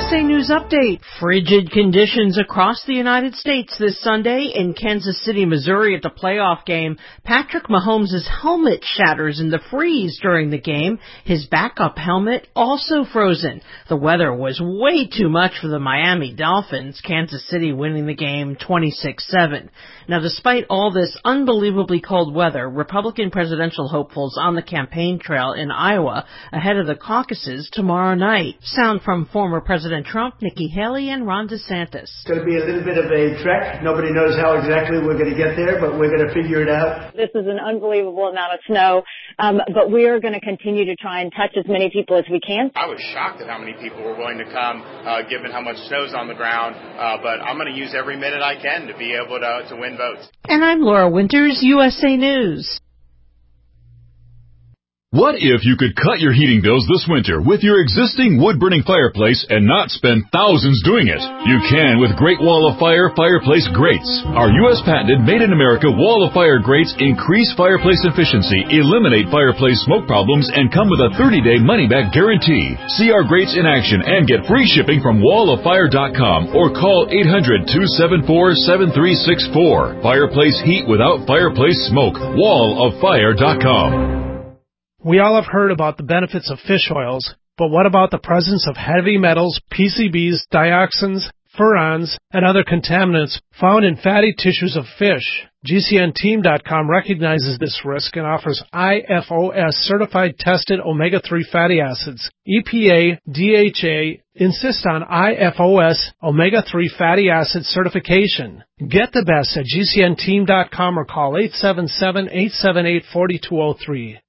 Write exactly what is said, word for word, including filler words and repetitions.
S A News Update. Frigid conditions across the United States this Sunday. In Kansas City, Missouri at the playoff game, Patrick Mahomes' helmet shatters in the freeze during the game. His backup helmet also frozen. The weather was way too much for the Miami Dolphins, Kansas City winning the game twenty-six seven. Now, despite all this unbelievably cold weather, Republican presidential hopefuls on the campaign trail in Iowa ahead of the caucuses tomorrow night. Sound from former President Trump, Nikki Haley, and Ron DeSantis. It's going to be a little bit of a trek. Nobody knows how exactly we're going to get there, but we're going to figure it out. This is an unbelievable amount of snow, um, but we are going to continue to try and touch as many people as we can. I was shocked at how many people were willing to come, uh, given how much snow's on the ground, uh, but I'm going to use every minute I can to be able to, to win votes. And I'm Laura Winters, U S A News. What if you could cut your heating bills this winter with your existing wood-burning fireplace and not spend thousands doing it? You can with Great Wall of Fire Fireplace Grates. Our U S patented made-in-America Wall of Fire grates increase fireplace efficiency, eliminate fireplace smoke problems, and come with a thirty-day money-back guarantee. See our grates in action and get free shipping from wall of fire dot com or call eight hundred, two seven four, seven three six four. Fireplace heat without fireplace smoke. wall of fire dot com. We all have heard about the benefits of fish oils, but what about the presence of heavy metals, P C Bs, dioxins, furans, and other contaminants found in fatty tissues of fish? G C N team dot com recognizes this risk and offers I F O S-certified tested omega three fatty acids. E P A, D H A insist on I F O S omega three fatty acid certification. Get the best at G C N team dot com or call eight seven seven, eight seven eight, four two zero three.